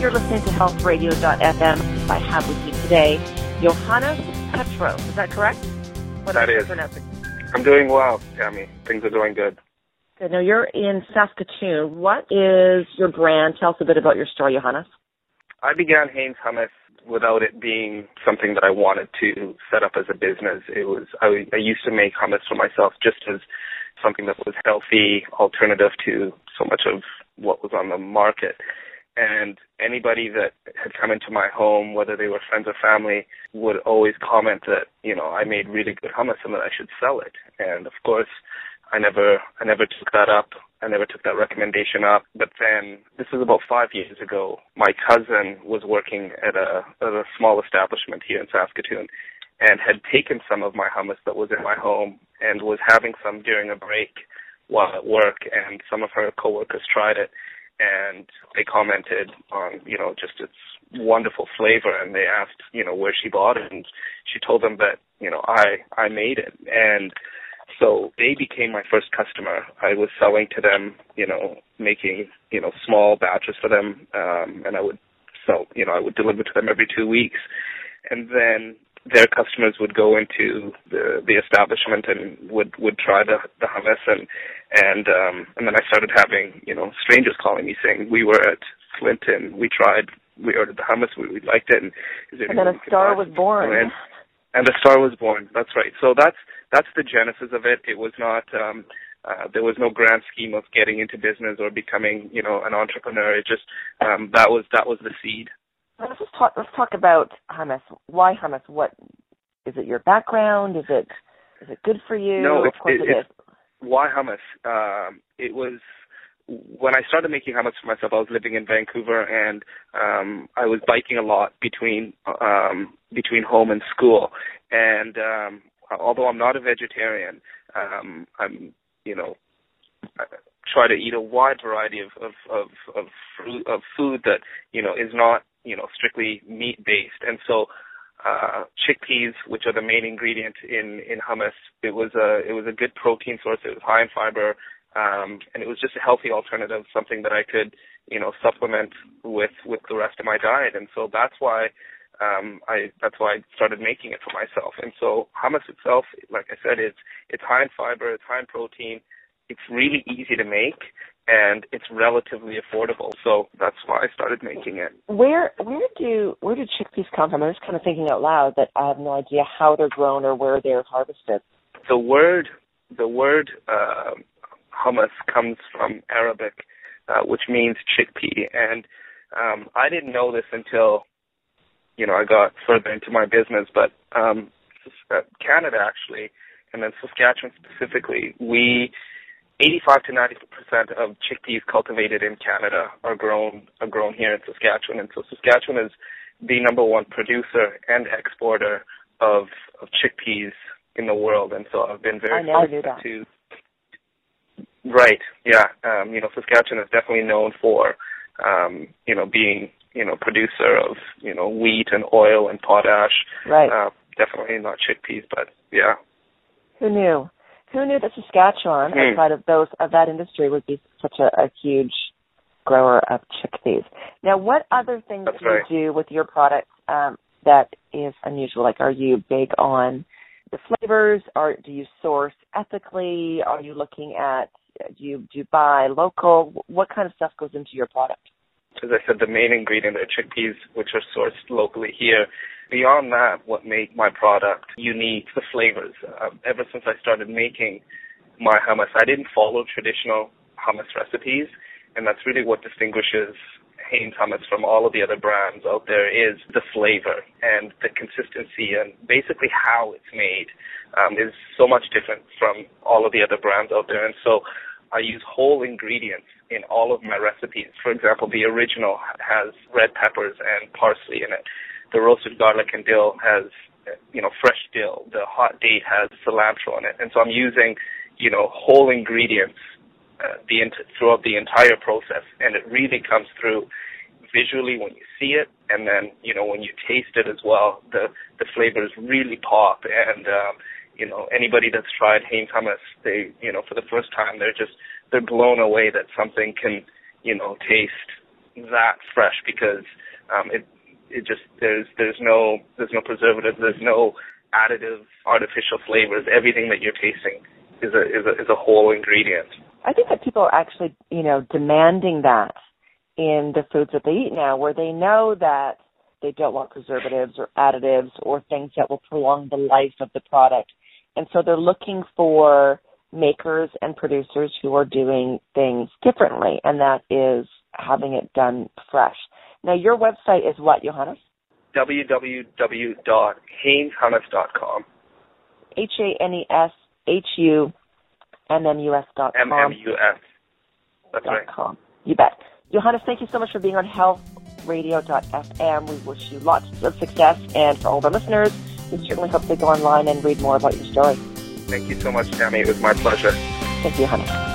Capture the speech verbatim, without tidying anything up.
You're listening to health radio dot f m. I have with me today Johannes Petros. Is that correct? What that is. I'm doing well, Tammy. Things are going good. Good. Now, you're in Saskatoon. What is your brand? Tell us a bit about your store, Johannes. I began Hanes Hummus without it being something that I wanted to set up as a business. It was I, I used to make hummus for myself just as something that was healthy, alternative to so much of what was on the market. And anybody that had come into my home, whether they were friends or family, would always comment that, you know, I made really good hummus and that I should sell it. And of course, I never I never took that up. I never took that recommendation up. But then, this was about five years ago, my cousin was working at a, at a small establishment here in Saskatoon and had taken some of my hummus that was in my home and was having some during a break while at work, and some of her coworkers tried it. And they commented on, you know, just its wonderful flavor, and they asked, you know, where she bought it, and she told them that, you know, I I made it. And so they became my first customer. I was selling to them, you know, making, you know, small batches for them, um, and I would sell, you know, I would deliver to them every two weeks. And then their customers would go into the, the establishment and would, would try the, the hummus, and and um, and then I started having, you know, strangers calling me saying, we were at Clinton, we tried, we ordered the hummus, we, we liked it, and, and then a star was born. And, and a star was born. That's right. So that's that's the genesis of it. It was not um, uh, there was no grand scheme of getting into business or becoming, you know, an entrepreneur. It just um, that was that was the seed. Let's just talk. Let's talk about hummus. Why hummus? What is it? Your background? Is it? Is it good for you? No, of course it, it, it is. Why hummus? Um, it was when I started making hummus for myself. I was living in Vancouver, and um, I was biking a lot between um, between home and school. And um, although I'm not a vegetarian, um, I'm you know. I, try to eat a wide variety of of of of, fruit, of food that, you know, is not, you know, strictly meat based. And so uh chickpeas, which are the main ingredient in in hummus, it was a it was a good protein source. It was high in fiber, um and it was just a healthy alternative, something that I could, you know, supplement with with the rest of my diet. And so that's why um I that's why I started making it for myself. And so hummus itself, like I said, it's it's high in fiber, it's high in protein. It's really easy to make, and it's relatively affordable. So that's why I started making it. Where where do where do chickpeas come from? I'm just kind of thinking out loud that I have no idea how they're grown or where they're harvested. The word the word uh, hummus comes from Arabic, uh, which means chickpea, and um, I didn't know this until, you know, I got further into my business. But um, Canada actually, and then Saskatchewan specifically, we eighty-five to ninety percent of chickpeas cultivated in Canada are grown are grown here in Saskatchewan, and so Saskatchewan is the number one producer and exporter of, of chickpeas in the world. And so I've been very fortunate to. Right, yeah, um, you know, Saskatchewan is definitely known for, um, you know, being, you know, producer of, you know, wheat and oil and potash. Right. Uh, definitely not chickpeas, but yeah. Who knew? Who knew that Saskatchewan, mm. outside of those of that industry, would be such a, a huge grower of chickpeas? Now, what other things That's do right. you do with your product um, that is unusual? Like, are you big on the flavors, or do you source ethically? Are you looking at do you do you buy local? What kind of stuff goes into your product? As I said, the main ingredient are chickpeas, which are sourced locally here. Beyond that, what made my product unique, the flavors. Uh, ever since I started making my hummus, I didn't follow traditional hummus recipes, and that's really what distinguishes Hanes Hummus from all of the other brands out there, is the flavor and the consistency, and basically how it's made um, is so much different from all of the other brands out there. And so I use whole ingredients in all of my recipes. For example, the original has red peppers and parsley in it. The roasted garlic and dill has, you know, fresh dill. The hot date has cilantro in it. And so I'm using, you know, whole ingredients uh, the throughout the entire process. And it really comes through visually when you see it. And then, you know, when you taste it as well, the, the flavors really pop. And, um, you know, anybody that's tried Hanes Hummus, they, you know, for the first time, they're just, they're blown away that something can, you know, taste that fresh because um, it it just there's there's no there's no preservatives, there's no additives, artificial flavors. Everything that you're tasting is a is a is a whole ingredient. I think that people are actually, you know, demanding that in the foods that they eat now, where they know that they don't want preservatives or additives or things that will prolong the life of the product. And so they're looking for makers and producers who are doing things differently, and that is having it done fresh. Now, your website is what, Johannes? w w w dot hanes hummus dot com. H A N E S H U M M U S dot com. M M U S. That's right. Com. You bet. Johannes, thank you so much for being on health radio dot f m. We wish you lots of success, and for all of our listeners, we certainly hope they go online and read more about your story. Thank you so much, Tammy. It was my pleasure. Thank you, Johannes.